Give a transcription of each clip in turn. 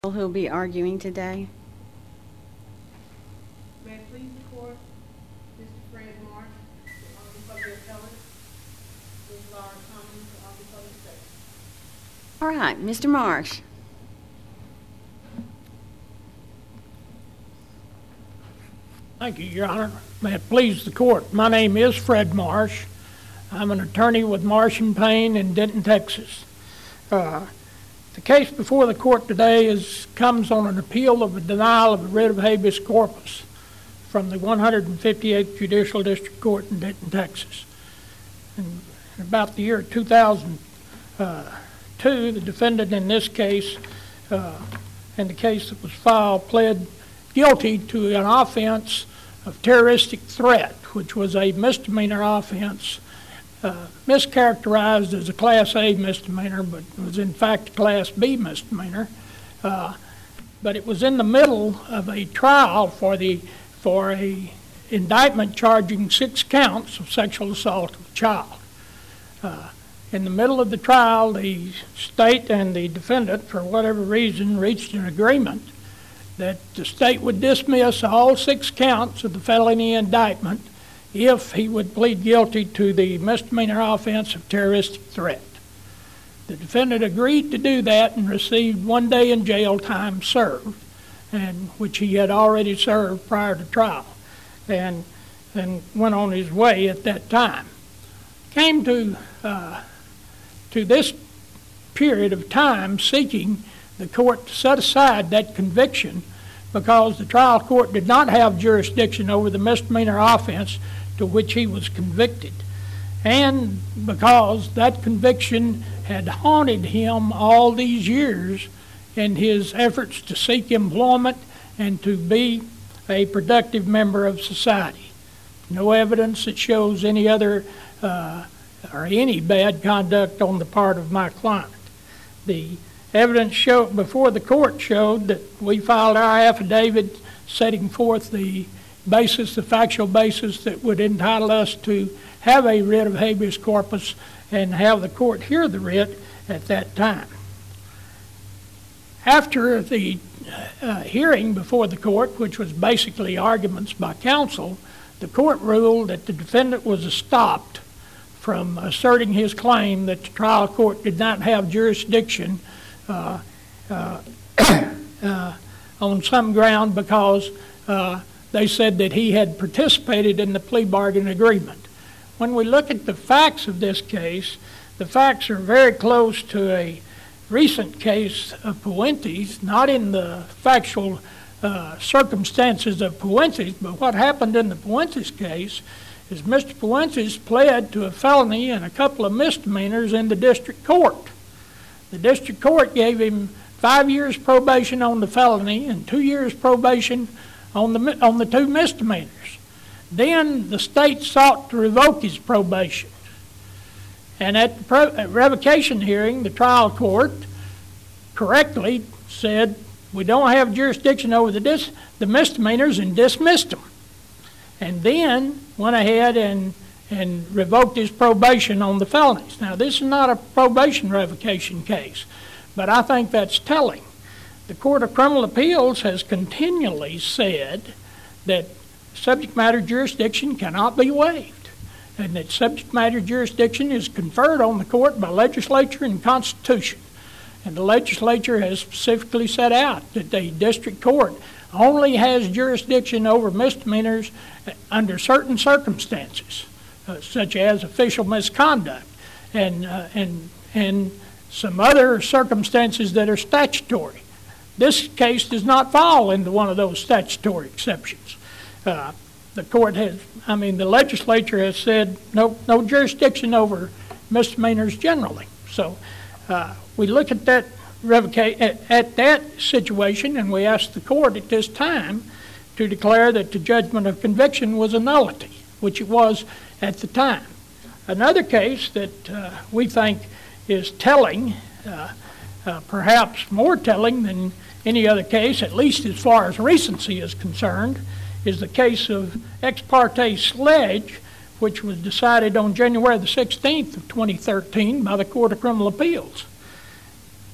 Who'll be arguing today? May it please the court, Mr. Fred Marsh, on behalf of the appellant, Ms. Laura Thomas, on behalf of the state. All right, Mr. Marsh. Thank you, Your Honor. May it please the court. My name is Fred Marsh. I'm an attorney with Marsh & Payne in Denton, Texas. The case before the court today comes on an appeal of a denial of a writ of habeas corpus from the 158th Judicial District Court in Denton, Texas. In about the year 2002, the defendant in this case, in the case that was filed, pled guilty to an offense of terroristic threat, which was a misdemeanor offense, mischaracterized as a Class A misdemeanor, but was in fact a Class B misdemeanor. But it was in the middle of a trial for a indictment charging 6 counts of sexual assault of a child. In the middle of the trial, the state and the defendant, for whatever reason, reached an agreement that the state would dismiss all 6 counts of the felony indictment if he would plead guilty to the misdemeanor offense of terroristic threat. The defendant agreed to do that and received 1 day in jail time served, and which he had already served prior to trial, and went on his way at that time. Came to this period of time seeking the court to set aside that conviction because the trial court did not have jurisdiction over the misdemeanor offense to which he was convicted, and because that conviction had haunted him all these years in his efforts to seek employment and to be a productive member of society. No evidence that shows any other or any bad conduct on the part of my client. The evidence before the court showed that we filed our affidavit setting forth the factual basis that would entitle us to have a writ of habeas corpus and have the court hear the writ at that time. After the hearing before the court, which was basically arguments by counsel, the court ruled that the defendant was stopped from asserting his claim that the trial court did not have jurisdiction on some ground because they said that he had participated in the plea bargain agreement. When we look at the facts of this case, the facts are very close to a recent case of Puentes, not in the factual circumstances of Puentes, but what happened in the Puentes case is Mr. Puentes pled to a felony and a couple of misdemeanors in the district court. The district court gave him 5 years probation on the felony and 2 years probation on the 2 misdemeanors. Then the state sought to revoke his probation. And at the revocation hearing, the trial court correctly said, we don't have jurisdiction over the misdemeanors, and dismissed them. And then went ahead and revoked his probation on the felonies. Now, this is not a probation revocation case, but I think that's telling. The Court of Criminal Appeals has continually said that subject matter jurisdiction cannot be waived, and that subject matter jurisdiction is conferred on the court by legislature and constitution. And the legislature has specifically set out that the district court only has jurisdiction over misdemeanors under certain circumstances, such as official misconduct and some other circumstances that are statutory. This case does not fall into one of those statutory exceptions. The legislature has said no jurisdiction over misdemeanors generally. So we look at that situation, and we ask the court at this time to declare that the judgment of conviction was a nullity, which it was at the time. Another case that we think is telling, perhaps more telling than any other case, at least as far as recency is concerned, is the case of Ex parte Sledge, which was decided on January the 16th of 2013 by the Court of Criminal Appeals.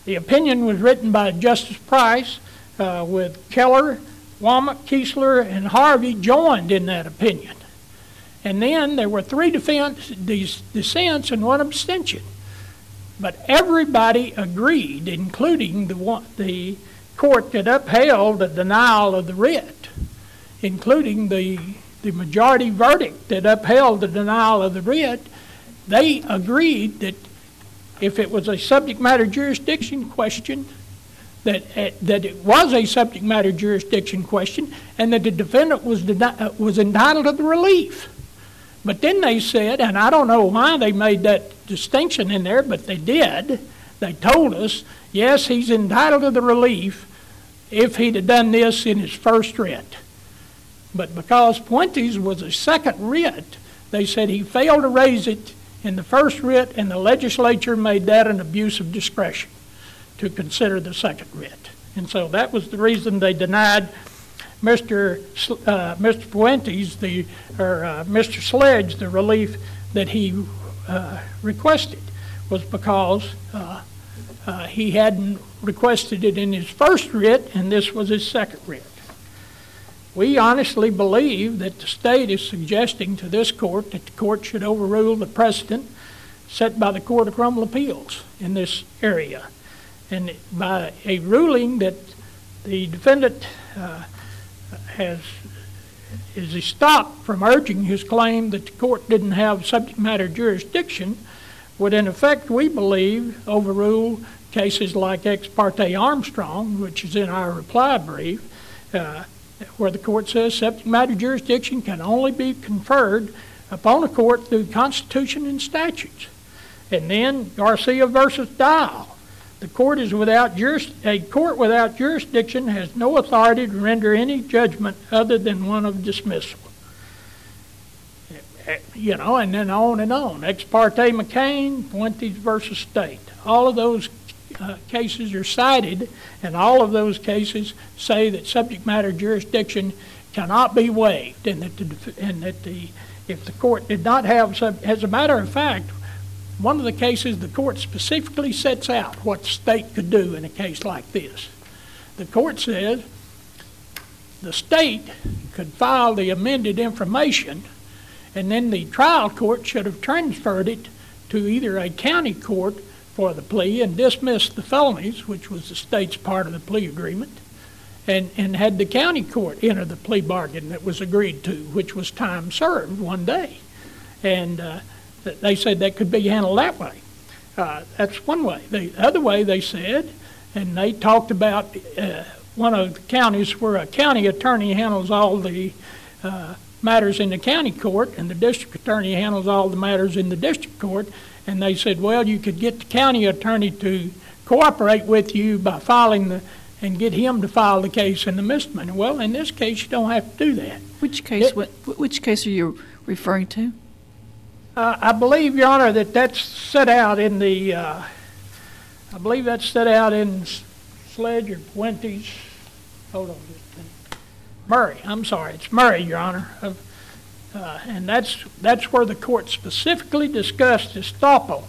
The opinion was written by Justice Price with Keller, Womack, Kiesler, and Harvey joined in that opinion. And then there were 3 dissents and 1 abstention. But everybody agreed, including the court that upheld the denial of the writ, including the majority verdict that upheld the denial of the writ. They agreed that if it was a subject matter jurisdiction question, that it was a subject matter jurisdiction question, and that the defendant was entitled to the relief. But then they said, and I don't know why they made that distinction in there, but they did. They told us, yes, he's entitled to the relief if he'd have done this in his first writ. But because Puentes was a second writ, they said he failed to raise it in the first writ, and the legislature made that an abuse of discretion to consider the second writ. And so that was the reason they denied Mr. Puentes, Mr. Sledge, the relief that he requested, was because he hadn't requested it in his first writ, and this was his second writ. We honestly believe that the state is suggesting to this court that the court should overrule the precedent set by the Court of Criminal Appeals in this area, and by a ruling that the defendant is stopped from urging his claim that the court didn't have subject matter jurisdiction, would in effect, we believe, overrule cases like Ex parte Armstrong, which is in our reply brief, where the court says subject matter jurisdiction can only be conferred upon a court through Constitution and statutes. And then Garcia versus Dial. A court without jurisdiction has no authority to render any judgment other than one of dismissal. And then on and on. Ex parte McCain, Puentes versus State. All of those cases are cited, and all of those cases say that subject matter jurisdiction cannot be waived, and if the court did not have as a matter of fact, one of the cases the court specifically sets out what the state could do in a case like this. The court says the state could file the amended information, and then the trial court should have transferred it to either a county court for the plea and dismissed the felonies, which was the state's part of the plea agreement, and had the county court enter the plea bargain that was agreed to, which was time served 1 day. And they said that could be handled that way. That's one way. The other way they said, and they talked about one of the counties where a county attorney handles all the matters in the county court, and the district attorney handles all the matters in the district court. And they said, well, you could get the county attorney to cooperate with you by filing and get him to file the case in the misdemeanor. Well, in this case, you don't have to do that. Which case are you referring to? I believe, Your Honor, that's set out in the, I believe that's set out in Sledge or Puentes. Hold on just a minute. Murray, I'm sorry, it's Murray, Your Honor. And that's where the court specifically discussed estoppel,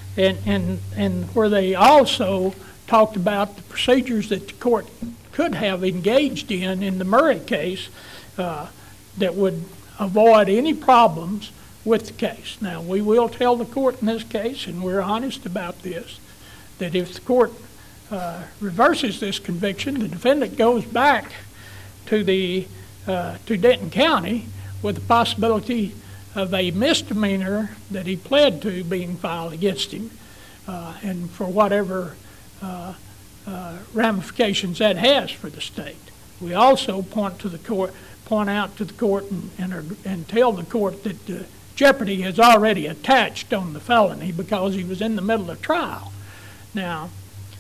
and where they also talked about the procedures that the court could have engaged in the Murray case that would avoid any problems with the case. Now, we will tell the court in this case, and we're honest about this, that if the court reverses this conviction, the defendant goes back to Denton County with the possibility of a misdemeanor that he pled to being filed against him, and for whatever ramifications that has for the state. We also point out to the court and tell the court that jeopardy has already attached on the felony because he was in the middle of trial. Now,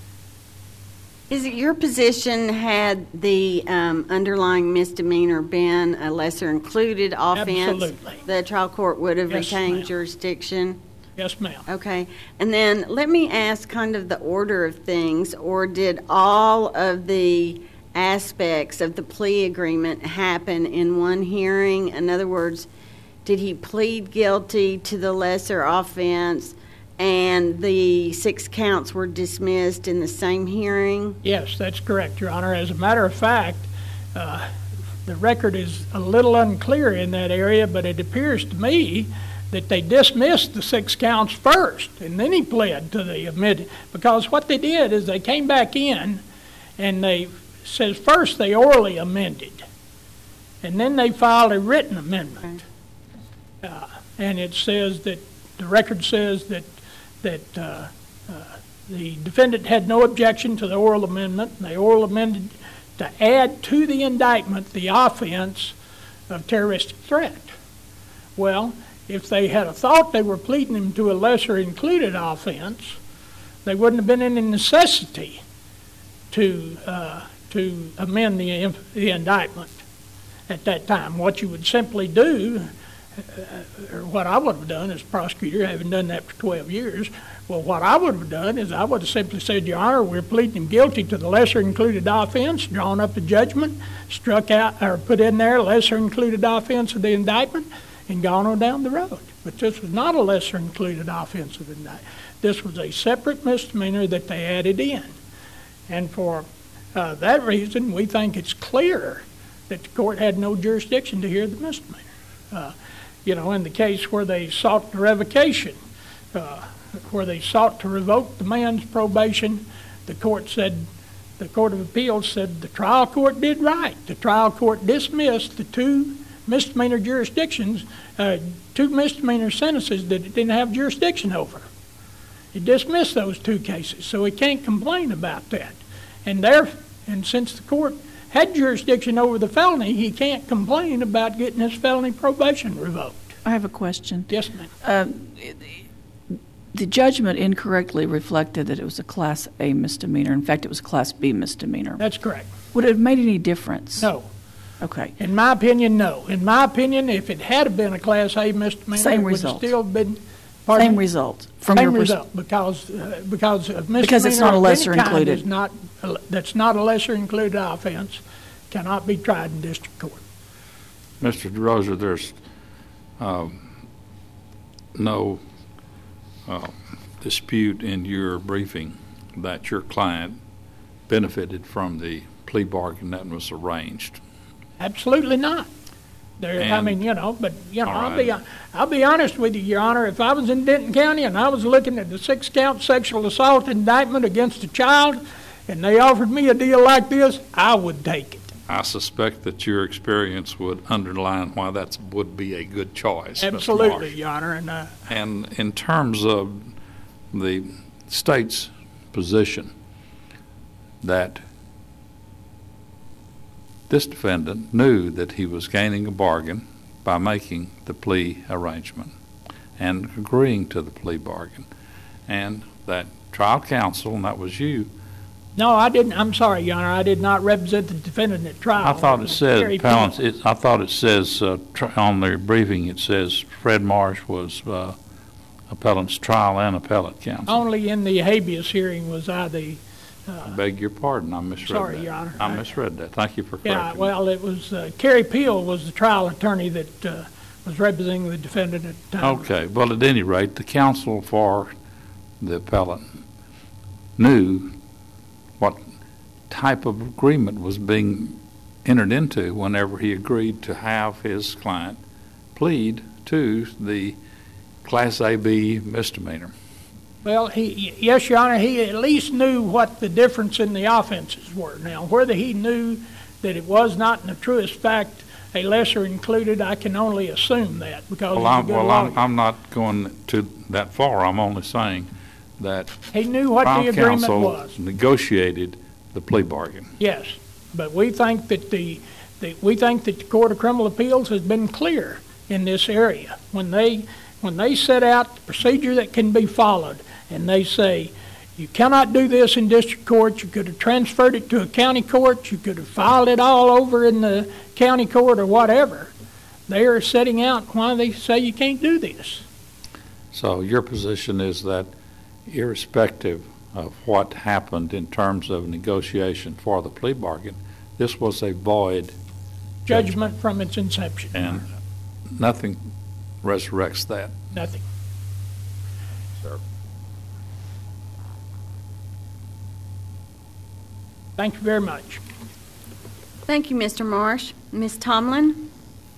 Is it your position, had the underlying misdemeanor been a lesser included offense, Absolutely. the trial court would have Yes, retained ma'am. jurisdiction? Yes, ma'am. Okay. And then let me ask kind of the order of things, or did all of the aspects of the plea agreement happen in one hearing? In other words, did he plead guilty to the lesser offense, and the 6 counts were dismissed in the same hearing? Yes, that's correct, Your Honor. As a matter of fact, the record is a little unclear in that area, but it appears to me that they dismissed the 6 counts first, and then he pled to the amendment. Because what they did is they came back in, and they says first they orally amended, and then they filed a written amendment. And it says that the record says that the defendant had no objection to the oral amendment, and the oral amended to add to the indictment the offense of terroristic threat. Well, if they had thought they were pleading him to a lesser included offense, they wouldn't have been in a necessity to amend the indictment at that time. What you would simply do, or what I would have done as prosecutor, having done that for 12 years, well, what I would have done is I would have simply said, Your Honor, we're pleading him guilty to the lesser included offense, drawn up the judgment, struck out or put in there lesser included offense of the indictment, and gone on down the road. But this was not a lesser included offense of the indictment. This was a separate misdemeanor that they added in. And for that reason, we think it's clear that the court had no jurisdiction to hear the misdemeanor. In the case where they sought the revocation, where they sought to revoke the man's probation, the Court of Appeals said the trial court did right. The trial court dismissed the 2 misdemeanor jurisdictions, 2 misdemeanor sentences that it didn't have jurisdiction over. It dismissed those 2 cases, so it can't complain about that. And since the court had jurisdiction over the felony, he can't complain about getting his felony probation revoked. I have a question. Yes, ma'am. The judgment incorrectly reflected that it was a Class A misdemeanor. In fact, it was a Class B misdemeanor. That's correct. Would it have made any difference? No. Okay. In my opinion, no. In my opinion, if it had been a Class A misdemeanor, Same it would result. have still been... Same result. Same result, because a misdemeanor because it's not a lesser of any kind included. that's not a lesser included offense, cannot be tried in district court. Mr. DeRosa, there's no dispute in your briefing that your client benefited from the plea bargain that was arranged. Absolutely not. I'll be honest with you, Your Honor. If I was in Denton County and I was looking at the 6-count sexual assault indictment against a child, and they offered me a deal like this, I would take it. I suspect that your experience would underline why that would be a good choice. Absolutely, Your Honor. And in terms of the state's position that this defendant knew that he was gaining a bargain by making the plea arrangement and agreeing to the plea bargain, and that trial counsel, and that was you. No, I didn't. I'm sorry, Your Honor. I did not represent the defendant at trial. I thought it said, I thought it says on the briefing, it says Fred Marsh was appellant's trial and appellate counsel. Only in the habeas hearing was I the... I beg your pardon. I misread that. Sorry, Your Honor. I misread that. Thank you for correcting me. Yeah, well, it was Kerry Peel was the trial attorney that was representing the defendant at the time. Okay. Well, at any rate, the counsel for the appellant knew what type of agreement was being entered into whenever he agreed to have his client plead to the Class AB misdemeanor. Well, yes, Your Honor, he at least knew what the difference in the offenses were. Now, whether he knew that it was not in the truest fact a lesser included, I can only assume that because I'm not going to that far. I'm only saying that he knew what the agreement was. Negotiated the plea bargain. Yes, but we think that the Court of Criminal Appeals has been clear in this area when they set out the procedure that can be followed, and they say you cannot do this in district court. You could have transferred it to a county court. You could have filed it all over in the county court or whatever. They are setting out why they say you can't do this. So your position is that irrespective of what happened in terms of negotiation for the plea bargain, this was a void judgment from its inception. And nothing resurrects that. Nothing. Sir. Thank you very much. Thank you, Mr. Marsh. Ms. Tomlin?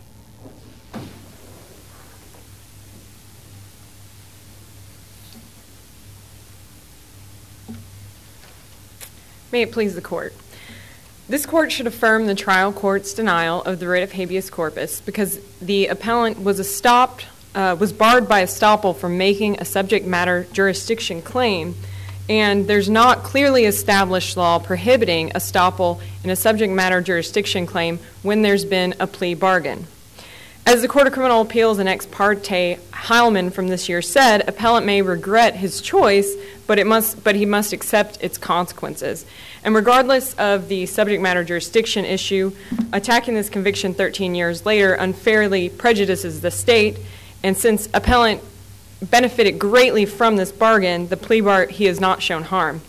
May it please the court. This court should affirm the trial court's denial of the writ of habeas corpus because the appellant was barred by estoppel from making a subject matter jurisdiction claim, and there's not clearly established law prohibiting estoppel in a subject matter jurisdiction claim when there's been a plea bargain. As the Court of Criminal Appeals and Ex parte Heilman from this year said, appellant may regret his choice, but he must accept its consequences. And regardless of the subject matter jurisdiction issue, attacking this conviction 13 years later unfairly prejudices the state, and since appellant benefited greatly from this bargain, the plea bar, he has not shown harm.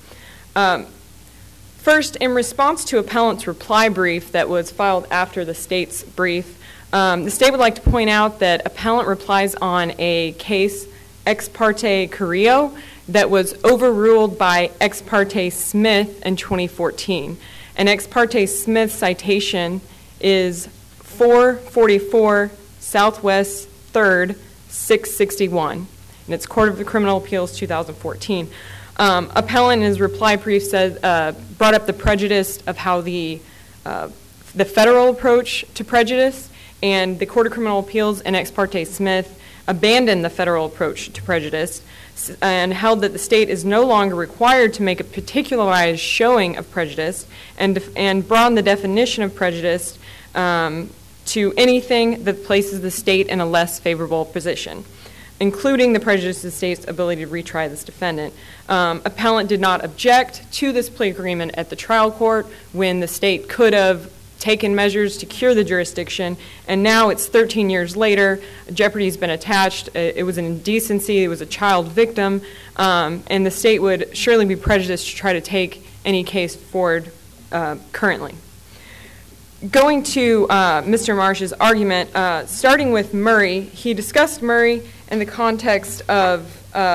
First, in response to appellant's reply brief that was filed after the state's brief, the state would like to point out that appellant replies on a case, Ex parte Carrillo, that was overruled by Ex parte Smith in 2014. And Ex parte Smith citation is 444 Southwest 3rd, 661. And it's Court of the Criminal Appeals 2014. Appellant in his reply brief brought up the prejudice of how the federal approach to prejudice, and the Court of Criminal Appeals and Ex parte Smith abandoned the federal approach to prejudice and held that the state is no longer required to make a particularized showing of prejudice and broaden the definition of prejudice to anything that places the state in a less favorable position, including the prejudice of the state's ability to retry this defendant. Appellant did not object to this plea agreement at the trial court when the state could have taken measures to cure the jurisdiction, and now it's 13 years later, jeopardy's been attached, it was an indecency, it was a child victim, and the state would surely be prejudiced to try to take any case forward currently. Going to Mr. Marsh's argument, starting with Murray, he discussed Murray in the context of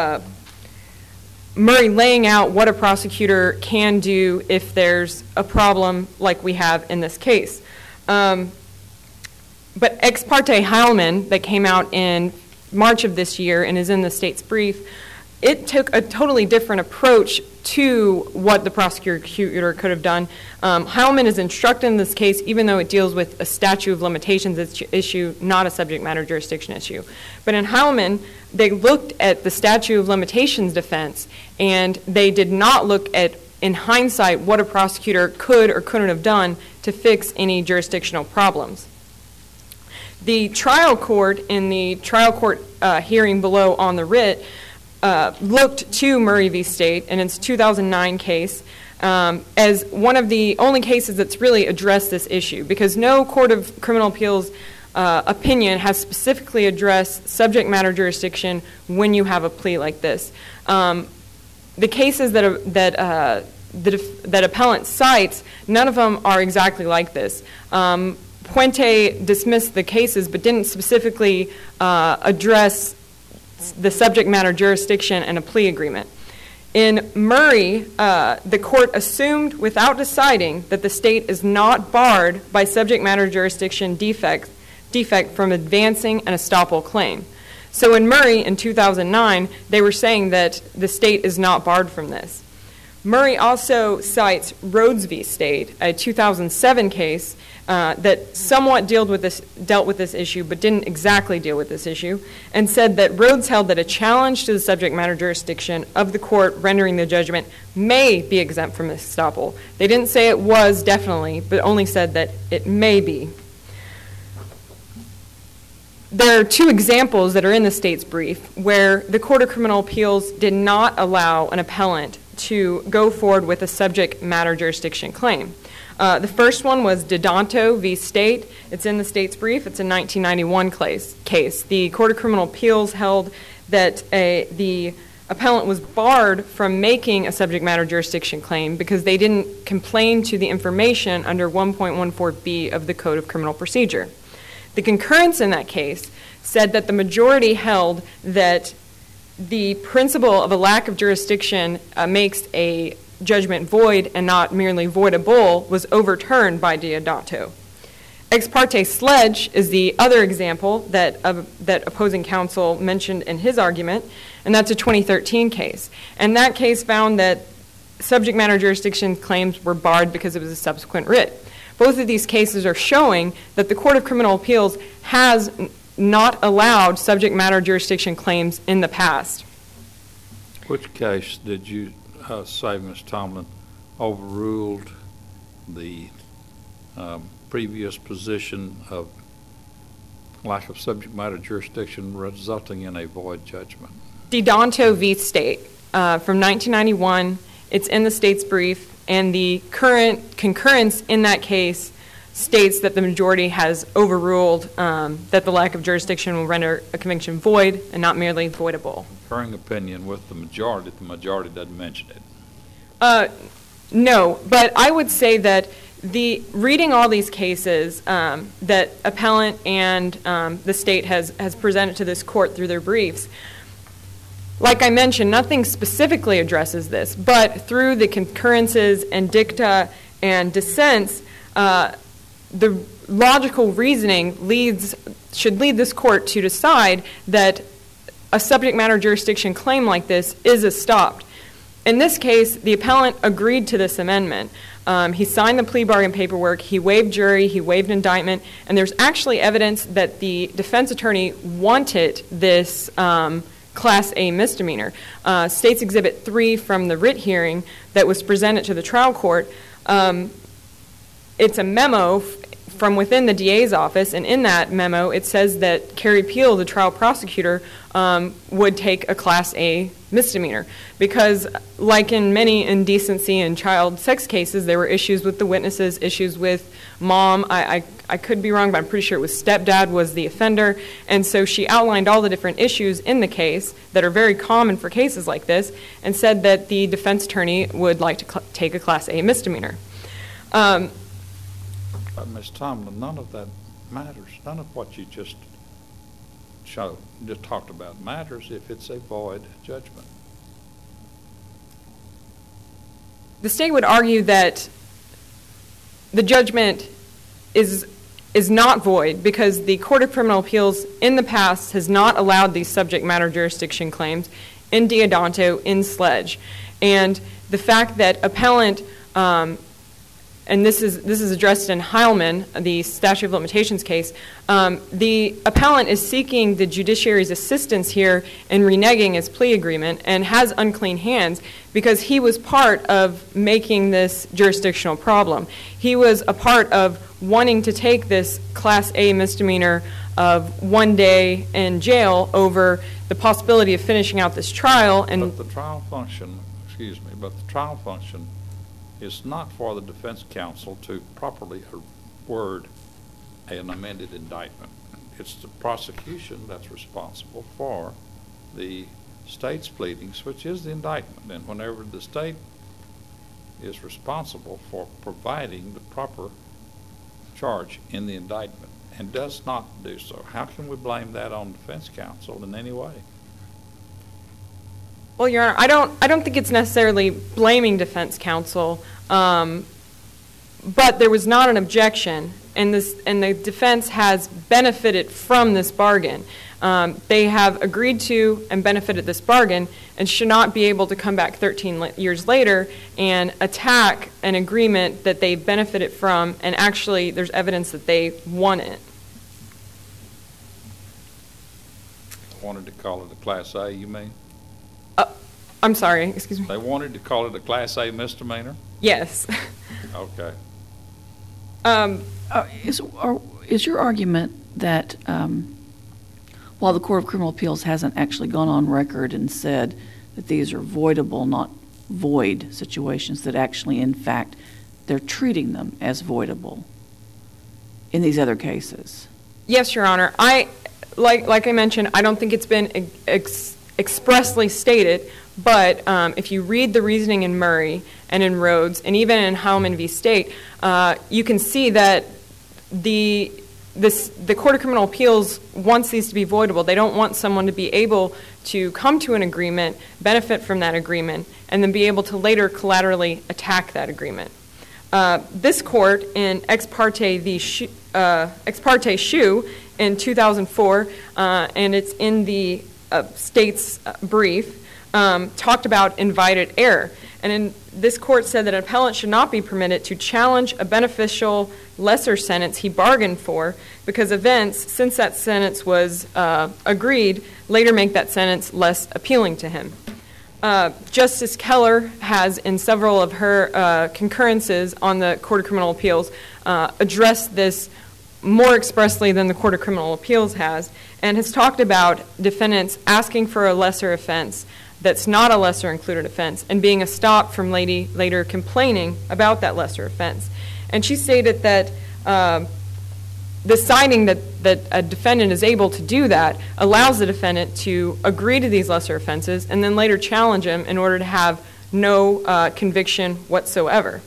Murray laying out what a prosecutor can do if there's a problem like we have in this case. But Ex parte Heilman, that came out in March of this year and is in the state's brief, it took a totally different approach to what the prosecutor could have done. Heilman is instructed in this case, even though it deals with a statute of limitations issue, not a subject matter jurisdiction issue. But in Heilman, they looked at the statute of limitations defense, and they did not look at, in hindsight, what a prosecutor could or couldn't have done to fix any jurisdictional problems. The trial court, in the trial court hearing below on the writ, looked to Murray v. State in its 2009 case as one of the only cases that's really addressed this issue, because no Court of Criminal Appeals opinion has specifically addressed subject matter jurisdiction when you have a plea like this. The cases that appellant cites, none of them are exactly like this. Puente dismissed the cases but didn't specifically address the subject matter jurisdiction and a plea agreement. In Murray, the court assumed without deciding that the state is not barred by subject matter jurisdiction defect from advancing an estoppel claim. So in Murray in 2009, they were saying that the state is not barred from this. Murray also cites Rhodes v. State, a 2007 case that somewhat dealt with this issue but didn't exactly deal with this issue, and said that Rhodes held that a challenge to the subject matter jurisdiction of the court rendering the judgment may be exempt from estoppel. They didn't say it was definitely, but only said that it may be. There are two examples that are in the state's brief where the Court of Criminal Appeals did not allow an appellant to go forward with a subject matter jurisdiction claim. The first one was Dodonto v. State. It's in the state's brief. It's a 1991 case. The Court of Criminal Appeals held that the appellant was barred from making a subject matter jurisdiction claim because they didn't complain to the information under 1.14b of the Code of Criminal Procedure. The concurrence in that case said that the majority held that the principle of a lack of jurisdiction makes a judgment void and not merely voidable was overturned by Diodato. Ex parte sledge is the other example that opposing counsel mentioned in his argument, and that's a 2013 case. And that case found that subject matter jurisdiction claims were barred because it was a subsequent writ. Both of these cases are showing that the Court of Criminal Appeals has not allowed subject matter jurisdiction claims in the past. Which case did you say, Ms. Tomlin, overruled the previous position of lack of subject matter jurisdiction resulting in a void judgment? Diodato v. State from 1991. It's in the state's brief, and the current concurrence in that case states that the majority has overruled that the lack of jurisdiction will render a conviction void and not merely voidable. Concurring opinion with the majority doesn't mention it. No, but I would say that reading all these cases that appellant and the state has presented to this court through their briefs, like I mentioned, nothing specifically addresses this, but through the concurrences and dicta and dissents, the logical reasoning should lead this court to decide that a subject matter jurisdiction claim like this is stopped. In this case, the appellant agreed to this amendment. He signed the plea bargain paperwork, he waived jury, he waived indictment, and there's actually evidence that the defense attorney wanted this Class A misdemeanor. State's Exhibit 3 from the writ hearing that was presented to the trial court, it's a memo from within the DA's office, and in that memo it says that Carrie Peel, the trial prosecutor, would take a Class A misdemeanor because, like in many indecency and child sex cases, there were issues with the witnesses, issues with mom. I could be wrong, but I'm pretty sure it was stepdad was the offender, and so she outlined all the different issues in the case that are very common for cases like this and said that the defense attorney would like to take a Class A misdemeanor. But Ms. Tomlin, none of that matters. None of what you just talked about matters if it's a void judgment. The state would argue that the judgment is not void because the Court of Criminal Appeals in the past has not allowed these subject matter jurisdiction claims in Diodato, in Sledge. And the fact that appellant, and this is addressed in Heilman, the statute of limitations case, the appellant is seeking the judiciary's assistance here in reneging his plea agreement and has unclean hands because he was part of making this jurisdictional problem. He was a part of wanting to take this Class A misdemeanor of 1 day in jail over the possibility of finishing out this trial. But the trial function is not for the defense counsel to properly word an amended indictment. It's the prosecution that's responsible for the state's pleadings, which is the indictment. And whenever the state is responsible for providing the proper charge in the indictment and does not do so, how can we blame that on defense counsel in any way? Well, Your Honor, I don't think it's necessarily blaming defense counsel, but there was not an objection, and the defense has benefited from this bargain. They have agreed to and benefited this bargain and should not be able to come back 13 years later and attack an agreement that they benefited from, and actually there's evidence that they won it. Wanted to call it a Class A, you mean? I'm sorry, excuse me. They wanted to call it a Class A misdemeanor? Yes. Okay. Is your argument that while the Court of Criminal Appeals hasn't actually gone on record and said that these are voidable, not void situations, that actually, in fact, they're treating them as voidable in these other cases? Yes, Your Honor. Like I mentioned, I don't think it's been expressly stated, but if you read the reasoning in Murray and in Rhodes and even in Heilman v. State, you can see that the the Court of Criminal Appeals wants these to be voidable. They don't want someone to be able to come to an agreement, benefit from that agreement, and then be able to later collaterally attack that agreement. This court in Ex parte Shue in 2004, and it's in the state's brief, talked about invited error. And this court said that an appellant should not be permitted to challenge a beneficial lesser sentence he bargained for because events, since that sentence was agreed, later make that sentence less appealing to him. Justice Keller has, in several of her concurrences on the Court of Criminal Appeals, addressed this more expressly than the Court of Criminal Appeals has, and has talked about defendants asking for a lesser offense that's not a lesser included offense and being stopped from later complaining about that lesser offense. And she stated that deciding that a defendant is able to do that allows the defendant to agree to these lesser offenses and then later challenge them in order to have no conviction whatsoever.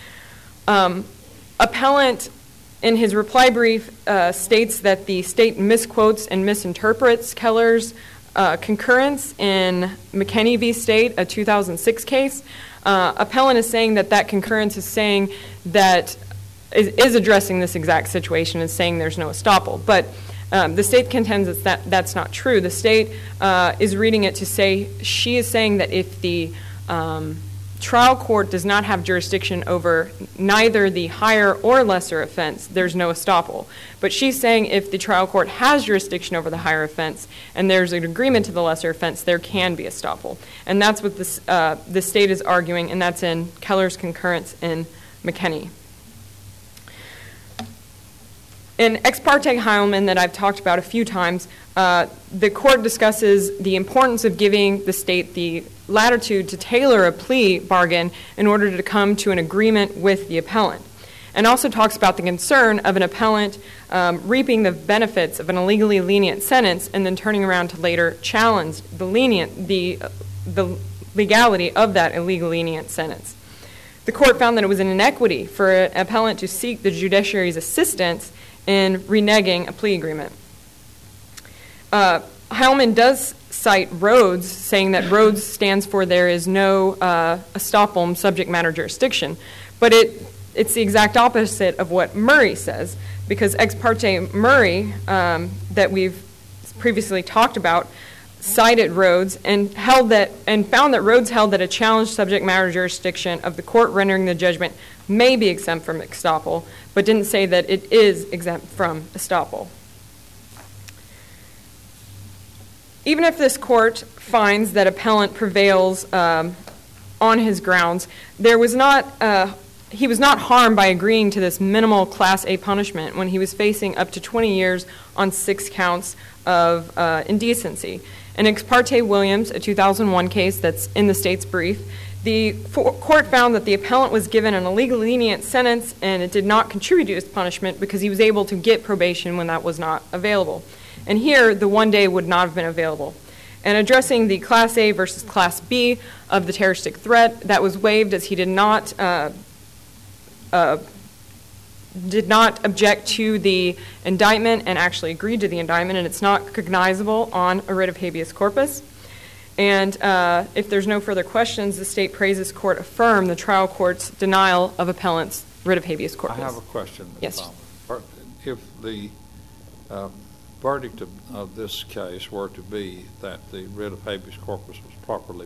Appellant, in his reply brief, states that the state misquotes and misinterprets Keller's concurrence in McKinney v. State, a 2006 case. Appellant is saying that that concurrence is saying that is addressing this exact situation and saying there's no estoppel. But the state contends that that's not true. The state is reading it to say, she is saying that if the trial court does not have jurisdiction over neither the higher or lesser offense, there's no estoppel. But she's saying if the trial court has jurisdiction over the higher offense and there's an agreement to the lesser offense, there can be estoppel. And that's what the state is arguing, and that's in Keller's concurrence in McKinney. In Ex parte Heilman that I've talked about a few times, the court discusses the importance of giving the state the latitude to tailor a plea bargain in order to come to an agreement with the appellant. And also talks about the concern of an appellant reaping the benefits of an illegally lenient sentence and then turning around to later challenge the legality of that illegally lenient sentence. The court found that it was an inequity for an appellant to seek the judiciary's assistance in reneging a plea agreement. Heilman does cite Rhodes, saying that Rhodes stands for there is no estoppel subject matter jurisdiction, but it's the exact opposite of what Murray says, because Ex parte Murray, that we've previously talked about, cited Rhodes and found that Rhodes held that a challenged subject matter jurisdiction of the court rendering the judgment may be exempt from estoppel, but didn't say that it is exempt from estoppel. Even if this court finds that appellant prevails on his grounds, he was not harmed by agreeing to this minimal Class A punishment when he was facing up to 20 years on 6 counts of indecency. In Ex parte Williams, a 2001 case that's in the state's brief, the court found that the appellant was given an illegally lenient sentence and it did not contribute to his punishment because he was able to get probation when that was not available. And here, the 1 day would not have been available. And addressing the Class A versus Class B of the terroristic threat, that was waived as he did not object to the indictment and actually agreed to the indictment, and it's not cognizable on a writ of habeas corpus. And if there's no further questions, the state prays this court affirm the trial court's denial of appellant's writ of habeas corpus. I have a question, Ms. Yes. Thomas. If the verdict of this case were to be that the writ of habeas corpus was properly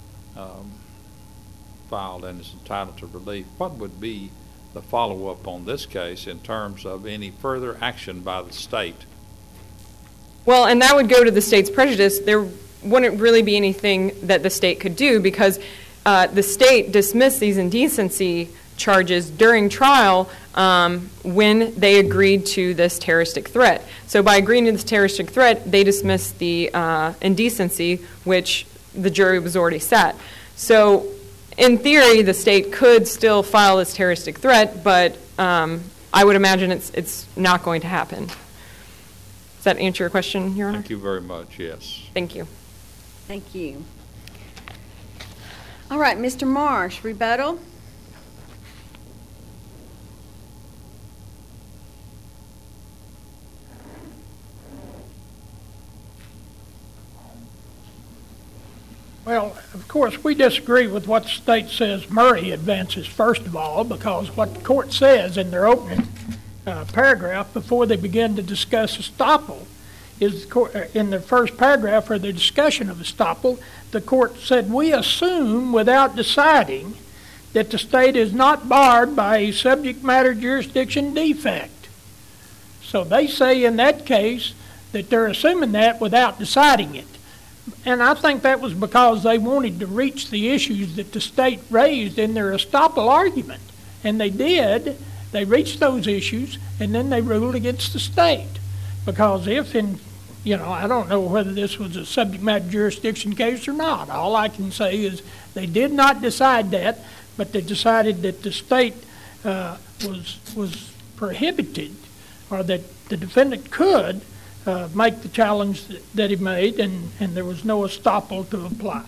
filed and is entitled to relief, what would be the follow-up on this case in terms of any further action by the state? Well, and that would go to the state's prejudice. There wouldn't really be anything that the state could do because the state dismissed these indecency charges during trial when they agreed to this terroristic threat. So by agreeing to this terroristic threat, they dismissed the indecency, which the jury was already set. So in theory, the state could still file this terroristic threat, but I would imagine it's not going to happen. Does that answer your question, Your Honor? Thank you very much, yes. Thank you. Thank you. All right, Mr. Marsh, rebuttal? Well, of course, we disagree with what the state says Murray advances, first of all, because what the court says in their opening paragraph before they begin to discuss estoppel is in the first paragraph or the discussion of estoppel, the court said, we assume without deciding that the state is not barred by a subject matter jurisdiction defect. So they say in that case that they're assuming that without deciding it. And I think that was because they wanted to reach the issues that the state raised in their estoppel argument. And they did. They reached those issues, and then they ruled against the state. Because if I don't know whether this was a subject matter jurisdiction case or not. All I can say is they did not decide that, but they decided that the state was prohibited, or that the defendant could make the challenge that he made, and there was no estoppel to apply.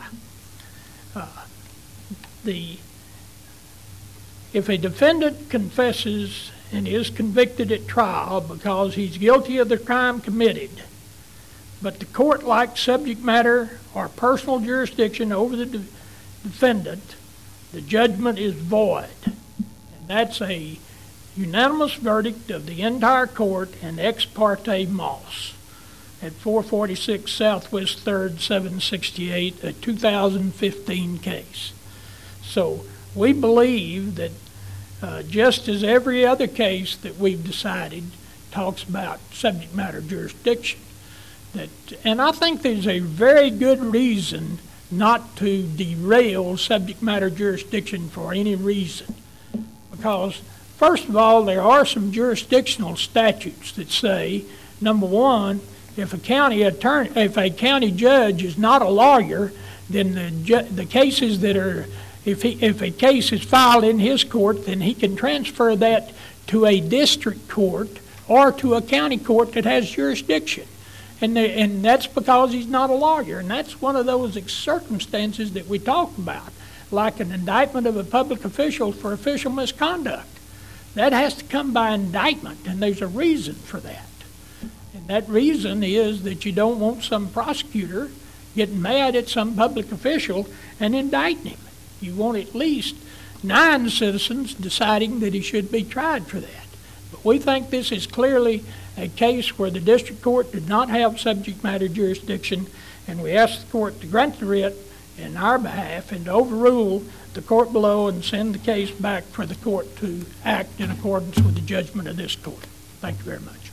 If a defendant confesses and is convicted at trial because he's guilty of the crime committed, but the court lacks subject matter or personal jurisdiction over the defendant, the judgment is void. And that's a unanimous verdict of the entire court in Ex parte Moss at 446 Southwest 3rd, 768, a 2015 case. So we believe that just as every other case that we've decided talks about subject matter jurisdiction, and I think there's a very good reason not to derail subject matter jurisdiction for any reason. Because, first of all, there are some jurisdictional statutes that say, number one, if a county judge is not a lawyer, then the cases that are, if a case is filed in his court, then he can transfer that to a district court or to a county court that has jurisdiction. And that's because he's not a lawyer. And that's one of those circumstances that we talk about, like an indictment of a public official for official misconduct. That has to come by indictment, and there's a reason for that. And that reason is that you don't want some prosecutor getting mad at some public official and indicting him. You want at least 9 citizens deciding that he should be tried for that. But we think this is clearly a case where the district court did not have subject matter jurisdiction, and we ask the court to grant the writ in our behalf and to overrule the court below and send the case back for the court to act in accordance with the judgment of this court. Thank you very much.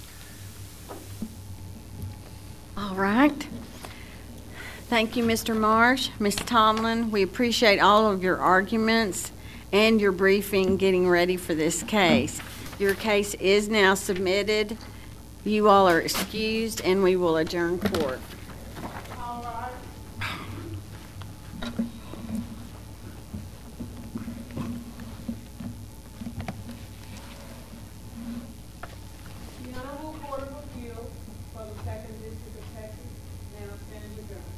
All right. Thank you, Mr. Marsh. Ms. Tomlin, we appreciate all of your arguments and your briefing getting ready for this case. Your case is now submitted. You all are excused, and we will adjourn court. All right. The Honorable Court of Appeals for the Second District of Texas now stands adjourned.